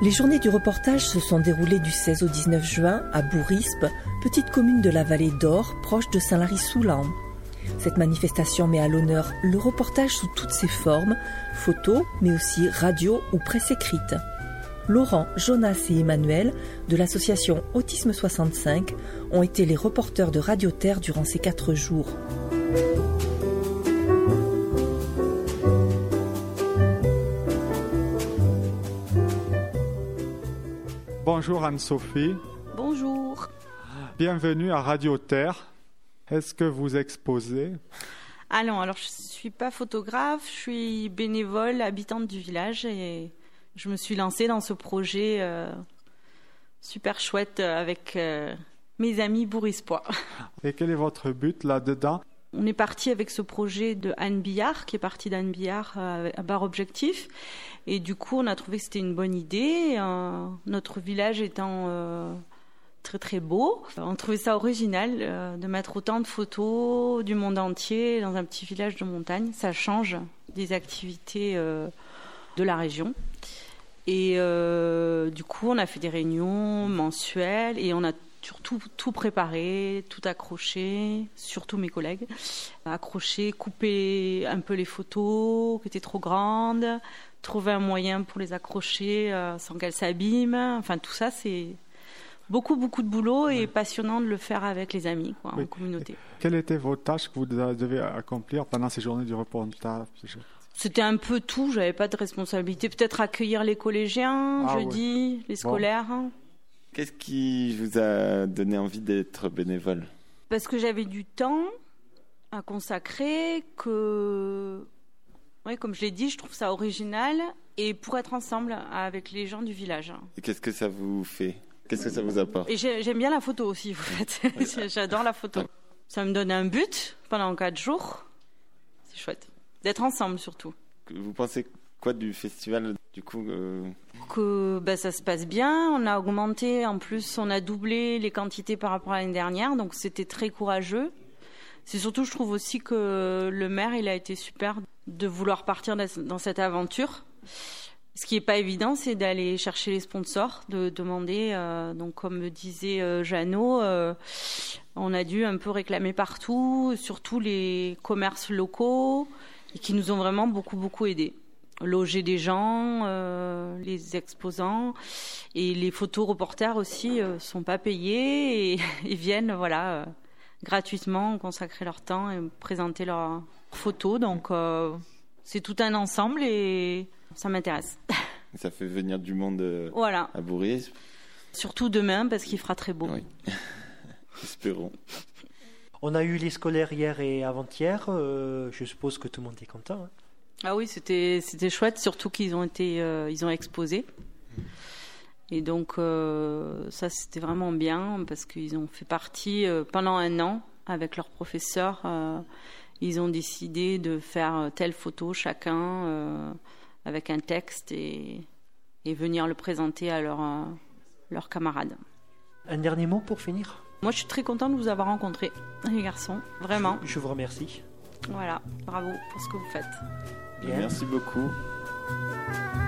Les journées du reportage se sont déroulées du 16 au 19 juin à Bourrispe, petite commune de la vallée d'Or, proche de Saint-Lary-Soulan. Cette manifestation met à l'honneur le reportage sous toutes ses formes, photos, mais aussi radio ou presse écrite. Laurent, Jonas et Emmanuel, de l'association Autisme 65, ont été les reporters de Radio Terre durant ces 4 jours. Bonjour Anne-Sophie. Bonjour. Bienvenue à Radio Terre. Est-ce que vous exposez ? Ah non, alors je ne suis pas photographe, je suis bénévole, habitante du village et je me suis lancée dans ce projet super chouette avec mes amis bourrispois. Et quel est votre but là-dedans ? On est parti avec ce projet de Anne Billard, qui est parti d'Anne Billard à Bar Objectif. Et du coup, on a trouvé que c'était une bonne idée. Notre village étant très très beau, on trouvait ça original de mettre autant de photos du monde entier dans un petit village de montagne. Ça change des activités de la région. Et du coup, on a fait des réunions mensuelles et on a surtout tout préparé, tout accroché, surtout mes collègues. Accrocher, couper un peu les photos qui étaient trop grandes, trouver un moyen pour les accrocher sans qu'elles s'abîment. Enfin, tout ça, c'est beaucoup de boulot et passionnant de le faire avec les amis, quoi, en communauté. Quelles étaient vos tâches que vous devez accomplir pendant ces journées du reportage ? C'était un peu tout, j'avais pas de responsabilité. Peut-être accueillir les collégiens, jeudi, les scolaires. Bon. Qu'est-ce qui vous a donné envie d'être bénévole ? Parce que j'avais du temps à consacrer, comme je l'ai dit, je trouve ça original, et pour être ensemble avec les gens du village. Et qu'est-ce que ça vous fait ? Qu'est-ce que ça vous apporte ? Et j'aime bien la photo aussi, en fait. J'adore la photo. Ça me donne un but pendant 4 jours. C'est chouette. D'être ensemble, surtout. Vous pensez quoi du festival, du coup Que ça se passe bien. On a augmenté, en plus, on a doublé les quantités par rapport à l'année dernière, donc c'était très courageux. C'est surtout, je trouve aussi que le maire, il a été super de vouloir partir dans cette aventure. Ce qui n'est pas évident, c'est d'aller chercher les sponsors, de demander, donc comme me disait Jeannot, on a dû un peu réclamer partout, surtout les commerces locaux, et qui nous ont vraiment beaucoup aidés. Loger des gens, les exposants, et les photos reporters aussi sont pas payés et viennent gratuitement consacrer leur temps et présenter leurs photos. Donc c'est tout un ensemble et ça m'intéresse. Ça fait venir du monde à Bourrispe. Surtout demain parce qu'il fera très beau. Oui. Espérons. On a eu les scolaires hier et avant-hier. Je suppose que tout le monde est content. Hein. Ah oui, c'était chouette, surtout qu'ils ont ils ont exposé. Et donc ça c'était vraiment bien parce qu'ils ont fait partie pendant 1 an avec leurs professeurs. Ils ont décidé de faire telle photo chacun avec un texte et venir le présenter à leurs camarades. Un dernier mot pour finir ? Moi je suis très contente de vous avoir rencontrés, les garçons, vraiment. Je vous remercie. Voilà, bravo pour ce que vous faites. Bien. Merci beaucoup.